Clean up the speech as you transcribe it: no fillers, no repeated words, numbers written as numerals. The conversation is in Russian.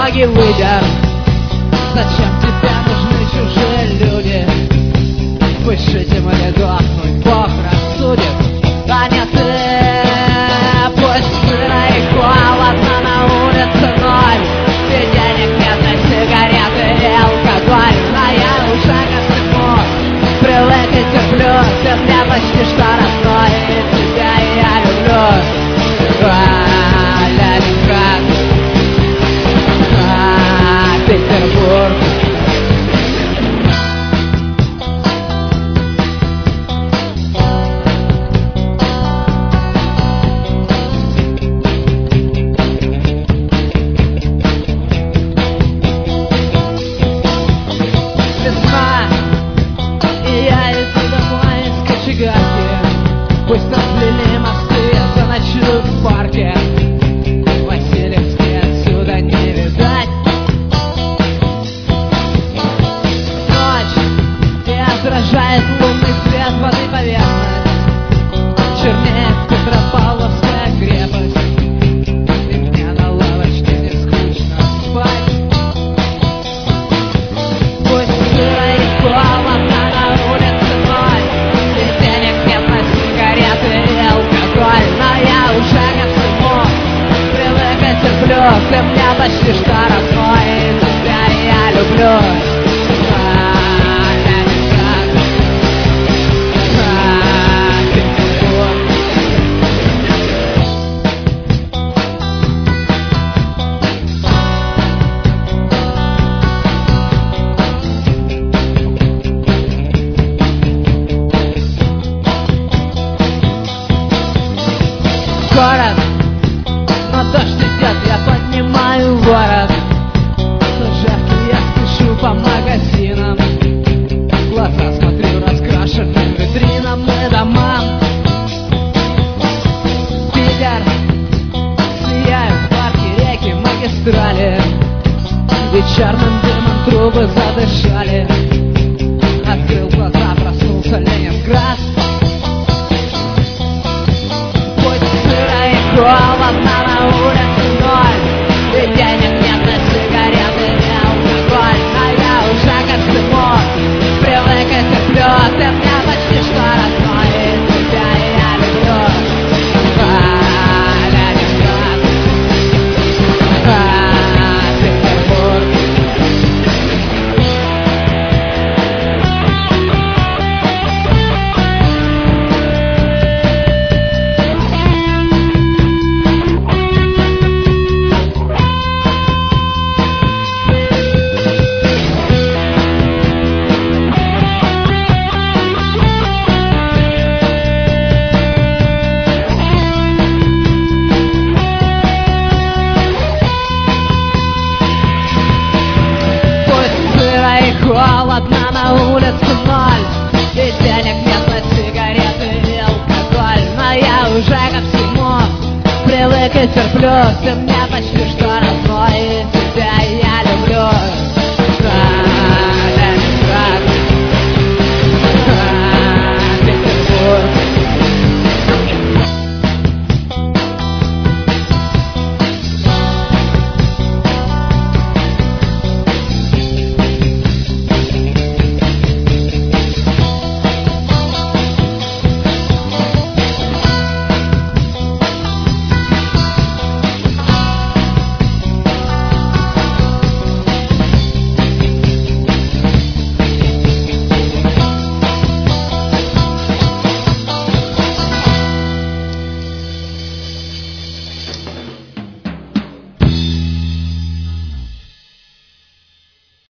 дороги выйдем. Зачем тебе нужны чужие люди? Пусть жить им или дохнуть, Бог рассудит. А не ты. Пусть сыро и холодно, на улице ноль, и денег нет на сигареты и алкоголь. Но я уже ко всему привык и терплю. Ты мне почти что родной, и тебя я люблю. Ленинград, Петербург. Весна, и я иду домой из кочегарки. Пусть разлили мосты, я заночую в парке. Васильевский отсюда не видать. Ночь, и отражает лунный свет воды поверхность. Чернеет Петропавловская крепость, и мне на лавочке не скучно спать. Пусть сыро и холодно, на улице ноль, и денег нет на сигареты и алкоголь. Но я уже ко всему привык и терплю. Ты мне почти что родной, и тебя я люблю. Ленинград, Петербург. Город, но дождь идет, я поднимаю ворот. Жарко, я спешу по магазинам. В глаза смотрю раскрашенным витринам и домам. Питер, сияют парки, реки, магистрали. Вечерным дымом трубы задышали. Открыл глаза, проснулся Ленинград. Пусть сыро и холодно, на улице ноль, и денег нет на сигареты и алкоголь. Но я уже ко всему привык и терплю. Ты мне почти что родной, и тебя я люблю. Ленинград, Петербург. Пусть сыро и холодно, на улице ноль, и денег нет на сигареты и алкоголь. Но я уже ко всему привык и терплю. Ты мне почти что родной,